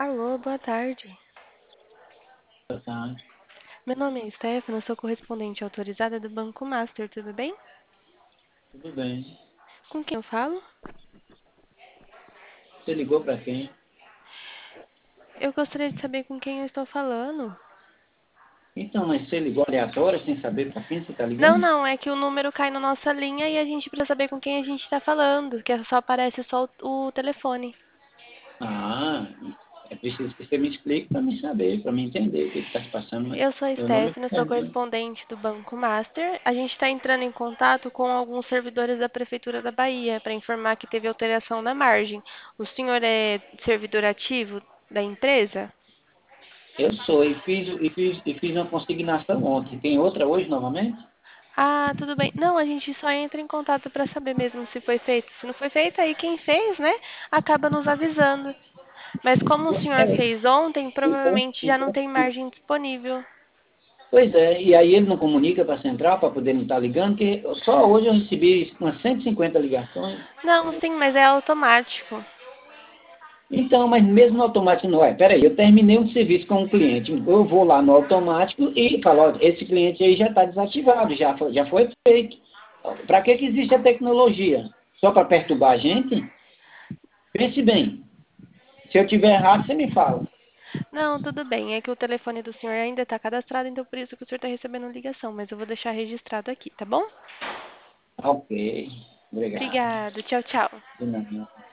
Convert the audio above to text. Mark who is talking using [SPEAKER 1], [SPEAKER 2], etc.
[SPEAKER 1] Alô, boa tarde.
[SPEAKER 2] Boa tarde.
[SPEAKER 1] Meu nome é Stephanie, eu sou correspondente autorizada do Banco Master, tudo bem?
[SPEAKER 2] Tudo bem.
[SPEAKER 1] Com quem eu falo?
[SPEAKER 2] Você ligou para quem?
[SPEAKER 1] Eu gostaria de saber com quem eu estou falando.
[SPEAKER 2] Então, mas você ligou aleatório sem saber para quem você está
[SPEAKER 1] Não,
[SPEAKER 2] ligando?
[SPEAKER 1] não, é que o número cai na nossa linha e a gente precisa saber com quem a gente está falando, que só aparece só o telefone.
[SPEAKER 2] Ah, é preciso que você me explique para me saber, para me entender o que está se passando. Mas
[SPEAKER 1] Eu sou a
[SPEAKER 2] meu nome é
[SPEAKER 1] Stephanie, eu sou
[SPEAKER 2] Fernando.
[SPEAKER 1] correspondente do Banco Master. A gente está entrando em contato com alguns servidores da Prefeitura da Bahia para informar que teve alteração na margem. O senhor é servidor ativo da empresa?
[SPEAKER 2] Eu sou e fiz uma consignação ontem. Tem outra hoje novamente?
[SPEAKER 1] Ah, tudo bem. Não, a gente só entra em contato para saber mesmo se foi feito. Se não foi feito, aí quem fez, né, acaba nos avisando. Mas como o senhor
[SPEAKER 2] É,
[SPEAKER 1] fez ontem,
[SPEAKER 2] então,
[SPEAKER 1] provavelmente já não tem margem disponível.
[SPEAKER 2] pois é, e aí ele não comunica para a central para poder não estar ligando, que só hoje eu recebi umas 150 ligações.
[SPEAKER 1] Não, sim, mas é automático.
[SPEAKER 2] Então, mas mesmo no automático não é. Peraí, eu terminei um serviço com um cliente, eu vou lá no automático e falo, ó, esse cliente aí já está desativado, já foi feito. Para que existe a tecnologia? Só para perturbar a gente? Pense bem. Se eu tiver errado, você me fala.
[SPEAKER 1] Não, tudo bem. É que o telefone do senhor ainda está cadastrado, então por isso que o senhor está recebendo ligação. Mas eu vou deixar registrado aqui, tá bom?
[SPEAKER 2] Ok, obrigado.
[SPEAKER 1] Obrigada. Tchau, tchau.
[SPEAKER 2] De nada.